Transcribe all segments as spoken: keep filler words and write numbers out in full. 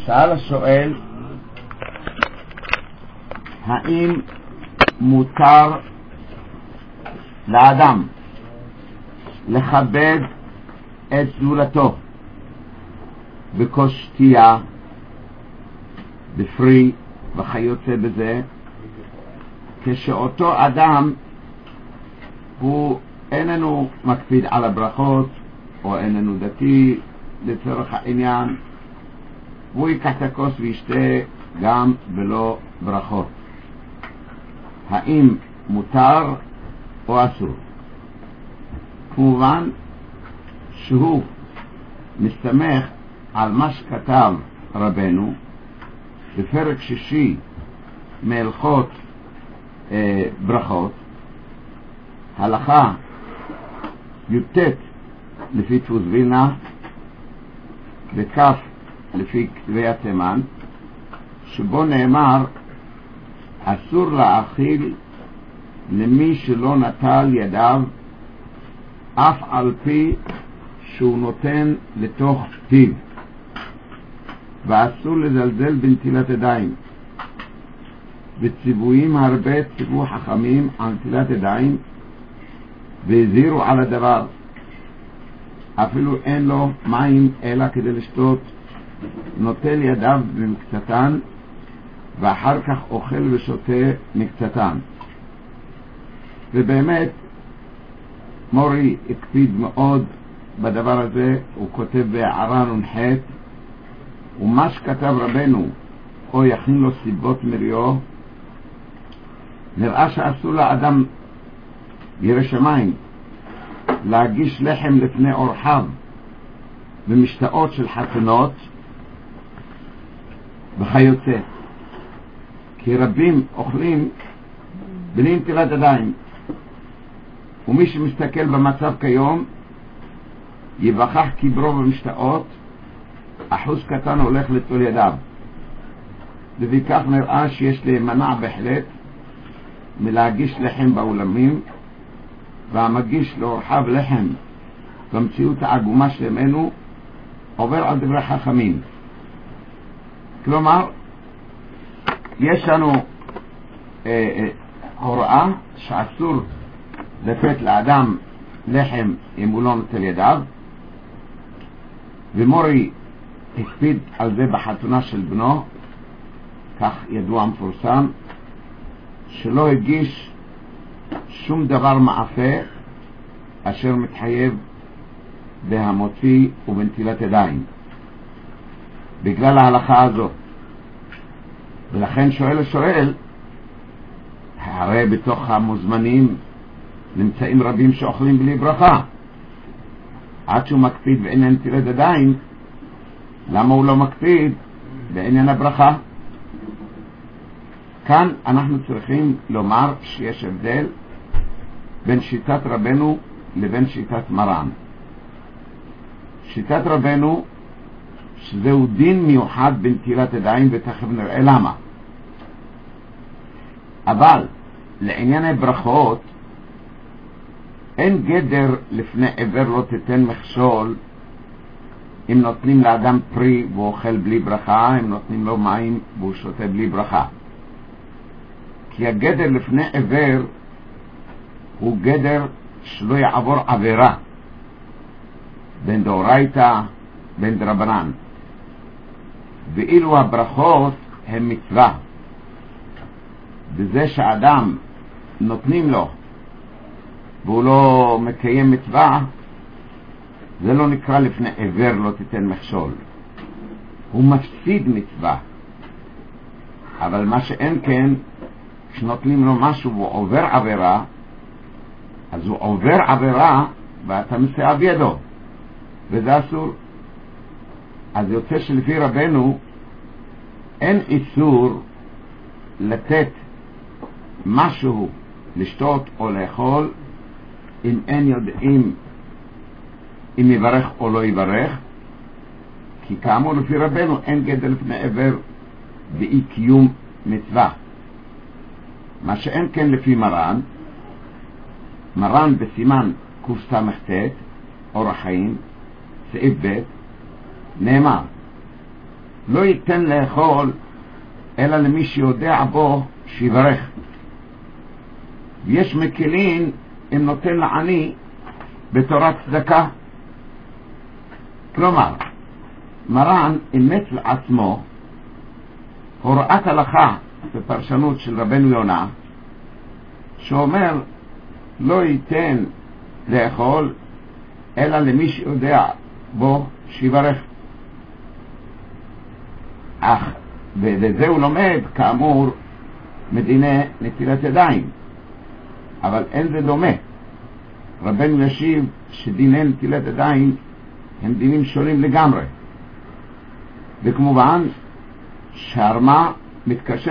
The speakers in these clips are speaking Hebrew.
שאל השואל, האם מותר לאדם לכבד את זולתו בכוס שתייה, בפרי וכיוצא בזה, כשאותו אדם הוא איננו מקפיד על הברכות או איננו דתי לצורך העניין, והוא ייקח את הכוס וישתה גם בלא ברכות? האם מותר או אסור? כמובן שהוא מסתמך על מה שכתב רבנו בפרק שישי מהלכות אה, ברכות, הלכה י"ט לפי דפוס וילנה וכף לפי כתבי התימן, שבו נאמר אסור להאכיל למי שלא נטל ידיו אף על פי שהוא נותן לתוך פיו, ואסור לזלזל בנטילת ידיים. בציוויים הרבה ציוו חכמים על נטילת ידיים והזהירו על הדבר, אפילו אין לו מים אלא כדי לשתות, נוטל ידיו במקצתן ואחר כך אוכל ושותה מקצתן. ובאמת מורי הקפיד מאוד בדבר הזה, הוא כותב בהערה נ"ח, ומה שכתב רבנו או יכין לו סיבות מריו, נראה שאסור לאדם ירא שמיים להגיש לחם לפני אורחיו במשתאות של חתונות וכיוצא, כי רבים אוכלים בלי נטילת ידיים, ומי שמסתכל במצב כיום יבחח כברו במשתאות, אחוז קטן הולך לטול ידיו, ובכך נראה שיש להימנע בהחלט מלהגיש לחם באולמים, והמגיש לאורחיו לחם במציאות העגומה שלנו עובר על דברי חכמים. כלומר יש לנו אה, אה, הוראה שאסור לתת לאדם לחם אם הוא לא נוטל ידיו, ומורי הקפיד על זה בחתונה של בנו, כך ידוע מפורסם, שלא הגיש שום דבר מאפה אשר מתחייב בהמוציא ובנטילת ידיים בגלל ההלכה הזו. ולכן שואל השואל, הרי בתוך המוזמנים נמצאים רבים שאוכלים בלי ברכה, עד שהוא מקפיד בעניין נטילת ידיים, למה הוא לא מקפיד בעניין הברכה? כאן אנחנו צריכים לומר שיש הבדל בין שיטת רבנו לבין שיטת מרן. שיטת רבנו שזהו דין מיוחד בנטילת ידיים, ותכף נראה למה. אבל לעניין הברכות אין גדר לפני עבר לא תיתן מכשול. אם נותנים לאדם פרי והוא אוכל בלי ברכה, אם נותנים לו מים והוא שותה בלי ברכה, כי הגדר לפני עבר הוא גדר שלא יעבור עבירה בין דאורייתא בין דרבנן, ואילו הברכות הם מצווה. בזה שאדם נותנים לו והוא לא מקיים מצווה, זה לא נקרא לפני עבר לא תיתן מכשול, הוא מפסיד מצווה. אבל מה שאין כן, כשנותנים לו משהו והוא עובר עבירה, אז הוא עובר עבירה ואתה מסעב ידו, וזה אסור. אז יוצא שלפי רבנו אין איסור לתת משהו לשתות או לאכול אם אין יודעים אם יברך או לא יברך, כי כאמור לפי רבנו אין גדר לפני עבר באי קיום מצווה. מה שאין כן לפי מרן, מרן בסימן קס"ט אורח חיים סעיף ב' נאמר לא ייתן לאכול אלא למי שיודע בו שיברך. ויש מקלין אם נותן לעני בתורת צדקה. כלומר, מרן אימץ לעצמו הוראת הלכה בפרשנות של רבנו יונה, שאומר לא ייתן לאכול אלא למי שיודע בו שיברך. אך וזה הוא לומד כאמור מדיני נטילת ידיים, אבל אין זה דומה. רבנו ישיב שדיני נטילת ידיים הם דינים שונים לגמרי, וכמובן שהרמה מתקשה.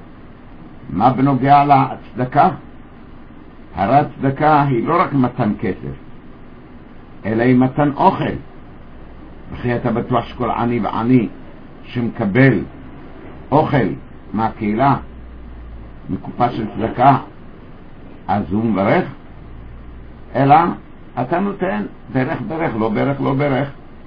מה בנוגע לצדקה? הרי הצדקה היא לא רק מתן כסף, אלא היא מתן אוכל. וכי אתה בטוח שכל עני ועני שמקבל אוכל מהקהילה, מקופה של צדקה, אז הוא מברך? אלא אתה נותן ברך ברך, לא ברך לא ברך,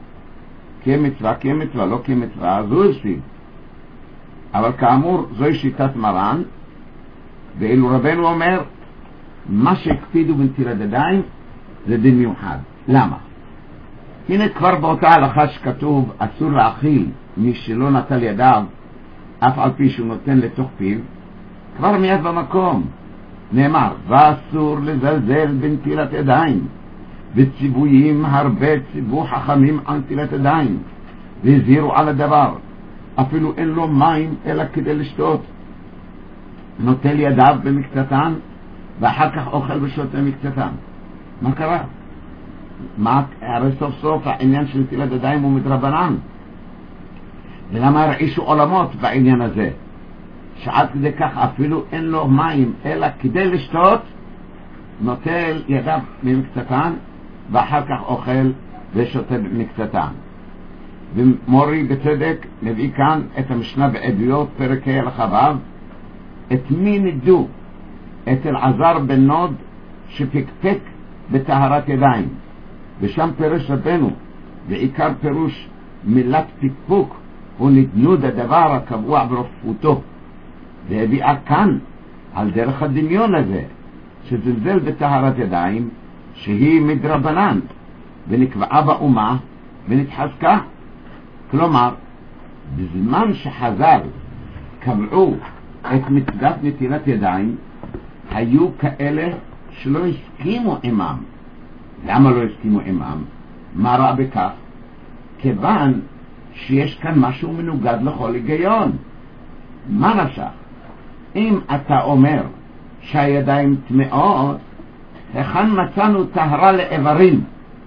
כמצווה כמצווה, לא כמצווה, אז הוא הפסיד. אבל כאמור זוהי שיטת מרן, ואילו רבנו אומר מה שהקפידו בנטילת ידיים זה דין מיוחד. למה? הנה כבר באותה הלכה שכתוב אסור להאכיל מי שלא נטל ידיו אף על פי שהוא נותן לתוך פיו, כבר מיד במקום נאמר ואסור לזלזל בנטילת ידיים, וציוויים הרבה ציוו חכמים על נטילת ידיים והזהירו על הדבר, אפילו אין לו מים אלא כדי לשתות, נוטל ידיו במקצתן ואחר כך אוכל ושותה מקצתן. מה קרה? מה, הרי סוף סוף העניין של נטילת ידיים הוא מדרבנן, ולמה הרעישו עולמות בעניין הזה, שעד כדי כך אפילו אין לו מים אלא כדי לשתות, נוטל ידיו ממקצתן ואחר כך אוכל ושותה מקצתן. ומורי בצדק מביא כאן את המשנה בעדויות פרק ה' הלכה ו', את מי נידו? את אלעזר בן נוד שפקפק בטהרת ידיים, ושם פירש רבנו, ועיקר פירוש מילת פקפוק הוא נדנוד הדבר הקבוע ברפואתו, והביאה כאן על דרך הדמיון הזה שזלזל בטהרת ידיים שהיא מדרבנן ונקבעה באומה ונתחזקה. כלומר, בזמן שחז"ל קבעו את מצוות נטילת ידיים, היו כאלה שלא הסכימו עמם. למה לא הסכימו עמם? מה רע בכך? כיוון שיש כאן משהו מנוגד לכל היגיון. מה נפשך? אם אתה אומר שהידיים טמאות, היכן מצאנו טהרה לאיברים?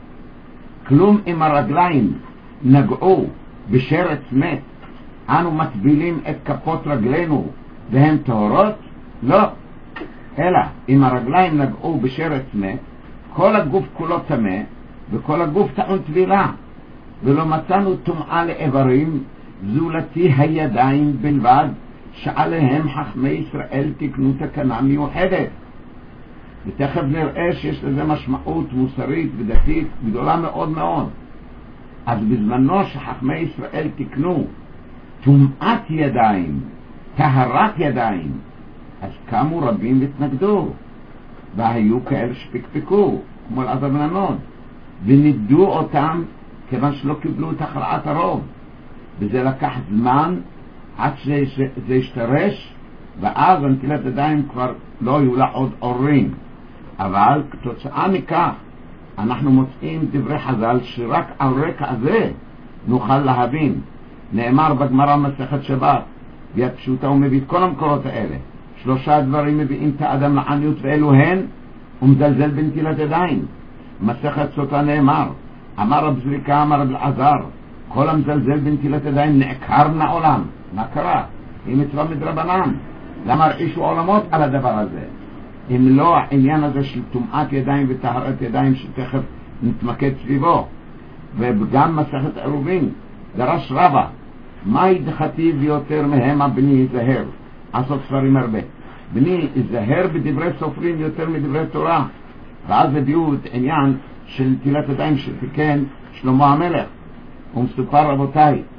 כלום אם הרגליים נגעו בשרץ מת, אנו מטבילים את כפות רגלינו והן טהורות? לא. אלא אם הרגליים נגעו בשרץ מת, כל הגוף כולו טמא וכל הגוף טעון טבילה, ולא מצאנו טומאה לאיברים זולתי הידיים בלבד, שעליהם חכמי ישראל תקנו תקנה מיוחדת. ותכף נראה שיש לזה משמעות מוסרית ודתית גדולה מאוד מאוד. אז בזמנו שחכמי ישראל תקנו טומאת ידיים, טהרת ידיים, אז קמו רבים והתנגדו, והיו כאלה שפקפקו כמו אלעזר בן נוד ונידו אותם כיוון שלא קיבלו את הכרעת הרוב, וזה לקח זמן עד שזה השתרש, ואז נטילת ידיים כבר לא היו לה עוד אורים. אבל כתוצאה מכך אנחנו מוצאים דברי חז"ל שרק על רקע הזה נוכל להבין. נאמר בגמרא מסכת שבת ביד פשוטה, הוא מביא את כל המקורות האלה, שלושה דברים מביאים את האדם לעניות ואלו הן, ומזלזל בנטילת ידיים. מסכת סוטה נאמר, אמר רב זריקה אמר רב אלעזר, כל המזלזל בנטילת ידיים נעקר מהעולם. מה קרה? היא מצווה מדרבנן. למה הרעישו עולמות על הדבר הזה? אם לא העניין הזה של טומאת ידיים וטהרת ידיים שתכף נתמקד סביבו. וגם מסכת עירובין דרש רבה, מה ידחתיב יותר מהם הבני זהר, עשות ספרים הרבה, בני זהר בדברי סופרים יותר מדברי תורה. ואז הביאו את עניין של נטילת ידיים שתיקן שלמה המלך, ומסופר רבותיי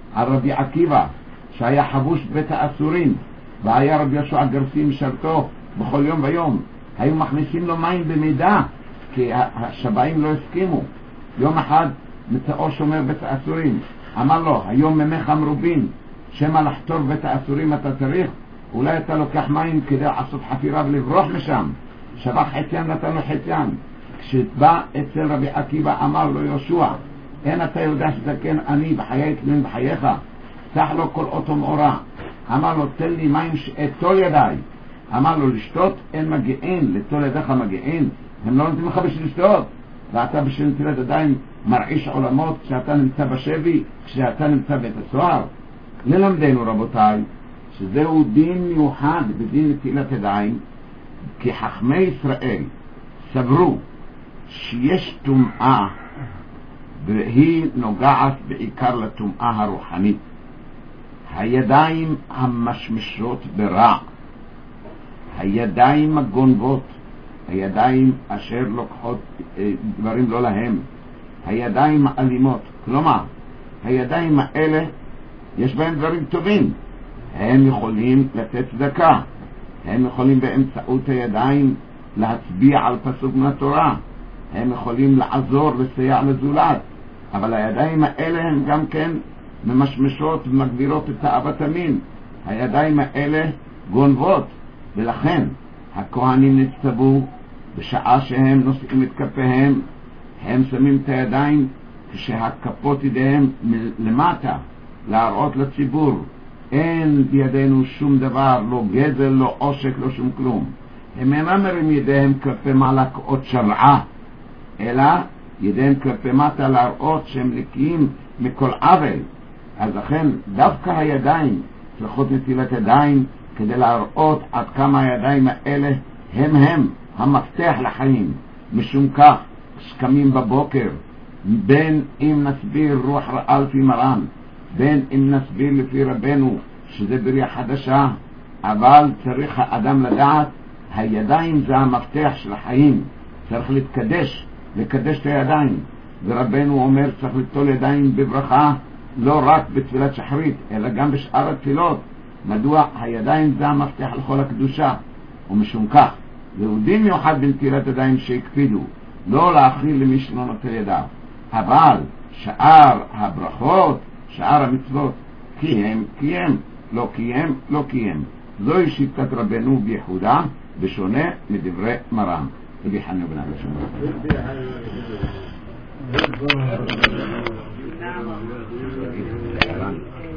על רבי עקיבא שהיה חבוש בית האסורים והיה רבי יהושע גרסי משרתו בכל יום ויום, היו מכניסים לו מים במידה כי השבעים לא הסכימו. יום אחד מצאו שומר בית האסורים אמר לו, היום ממך מרובין, שמה לחתור בית האסורים אתה צריך, אולי אתה לוקח מים כדי לעשות חפירה ולברוח משם. שבח חציין נתן לו חציין. כשבא אצל רבי עקיבא אמר לו יהושע, אין אתה יודע שזקן אני בחיי תלויים בחייך, פתח לו כל אותו מאורה. אמר לו תן לי מים שאתול ידיי. אמר לו לשתות אין מגיעין, לתול ידיך מגיעין, הם לא נותנים לך בשביל לשתות, ואתה בשביל נטילת ידיים מרעיש עולמות כשאתה נמצא בשבי, כשאתה נמצא בית הסוהר. ללמדנו רבותיי שזהו דין מיוחד בדין נטילת ידיים, כי חכמי ישראל סברו שיש טומאה והיא נוגעת בעיקר לטומאה הרוחנית. הידיים המשמשות ברע, הידיים הגונבות, הידיים אשר לוקחות דברים לא להם, הידיים האלימות. כלומר, הידיים האלה יש בהם דברים טובים, הם יכולים לתת צדקה, הם יכולים באמצעות הידיים להצביע על פסוק מהתורה, הם יכולים לעזור לסייע לזולת, אבל הידיים האלה הם גם כן ממשמשות ומגבירות את תאוות המין. הידיים האלה גונבות, ולכן הכהנים נצטוו בשעה שהם נושאים את כפיהם, הם שמים את הידיים כשהכפות ידיהם למטה להראות לציבור אין בידינו שום דבר, לא גזל, לא עושק, לא שום כלום. הם אינם מרים ידיהם כלפי מעלה כאות שרעה, אלא ידיהם כלפי מטה להראות שהם נקיים מכל עוול. אז לכן דווקא הידיים צריכות נטילת ידיים כדי להראות עד כמה הידיים האלה הם הם המפתח לחיים. משום כך שקמים בבוקר, בין אם נסביר רוח רעה לפי מרן, בין אם נסביר לפי רבנו שזה בריאה חדשה, אבל צריך האדם לדעת הידיים זה המפתח של החיים. צריך להתקדש, לקדש את הידיים, ורבנו אומר צריך לטול ידיים בברכה לא רק בתפילת שחרית אלא גם בשאר התפילות. מדוע? הידיים זה המפתח לכל הקדושה. ומשום כך יהודים מיוחד בנטילת ידיים שהקפידו לא להאכיל למי שלא נוטל ידיו, אבל שאר הברכות, שאר המצוות קיים קיים, לא קיים לא קיים. זוהי שיטת רבנו בייחודה, בשונה מדברי מרן רבי חנינא בן עקיבא.